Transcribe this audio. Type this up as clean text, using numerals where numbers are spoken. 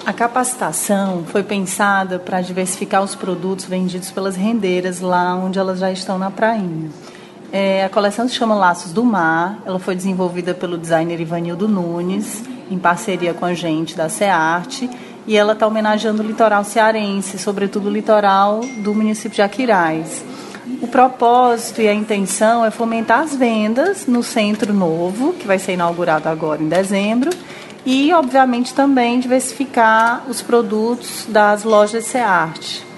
A capacitação foi pensada para diversificar os produtos vendidos pelas rendeiras lá onde elas já estão na prainha. A coleção se chama Laços do Mar, ela foi desenvolvida pelo designer Ivanildo Nunes, em parceria com a gente da SEARTE, e ela está homenageando o litoral cearense, sobretudo o litoral do município de Aquiraz. O propósito e a intenção é fomentar as vendas no Centro Novo, que vai ser inaugurado agora em dezembro, e, obviamente, também diversificar os produtos das lojas SEARTE.